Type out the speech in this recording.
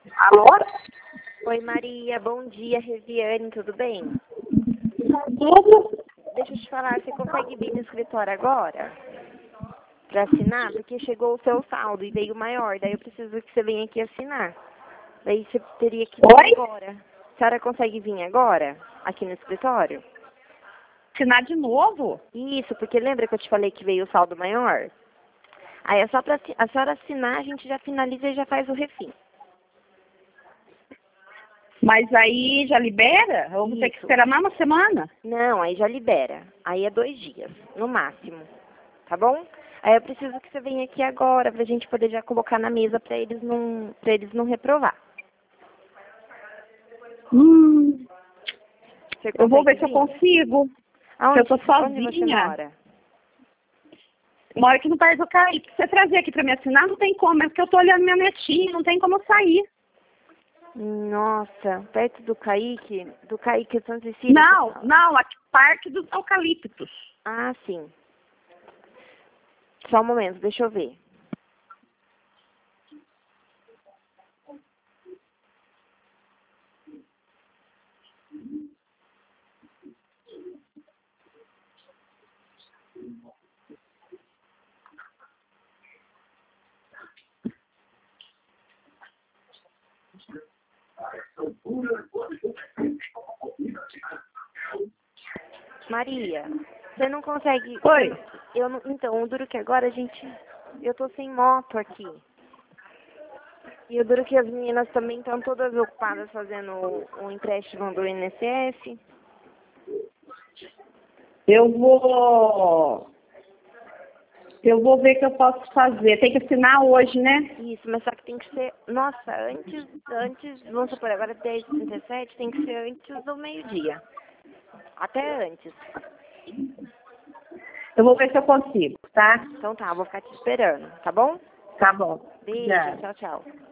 Alô? Oi, Maria. Bom dia, Reviane. Tudo bem? Tudo? Deixa eu te falar, você consegue vir no escritório agora para assinar? Porque chegou o seu saldo e veio maior. Daí eu preciso que você venha aqui assinar. Daí você teria que vir Oi? agora. A senhora consegue vir agora, aqui no escritório? Assinar de novo? Isso, porque lembra que eu te falei que veio o saldo maior? Aí é só para a senhora assinar, a gente já finaliza e já faz o refim. Mas aí já libera? Ou vou ter que Isso. esperar mais uma semana? Não, aí já libera. Aí é 2 dias, no máximo. Tá bom? Aí eu preciso que você venha aqui agora pra gente poder já colocar na mesa pra eles não reprovar. Você Eu vou ver consegue se eu vir? consigo. Porque eu tô Onde você sozinha. mora? Moro aqui no País do Caí. Se você trazer aqui pra me assinar, não tem como. É porque eu tô olhando minha netinha, não tem como eu sair. Nossa, perto do Kaique São Cecília. Não, aqui Parque dos Eucaliptos. Ah, sim. Só um momento, deixa eu ver. Maria, você não consegue... Oi. Eu não, então, o duro que agora eu tô sem moto aqui. E o duro que as meninas também estão todas ocupadas fazendo o empréstimo do INSS. Eu vou ver o que eu posso fazer. Tem que assinar hoje, né? Isso, mas só que tem que ser... Nossa, antes, vamos supor, agora é 10h37, tem que ser antes do meio-dia. Até antes. Eu vou ver se eu consigo, tá? Então tá, vou ficar te esperando, tá bom? Tá bom. Beijo, Já. tchau, tchau.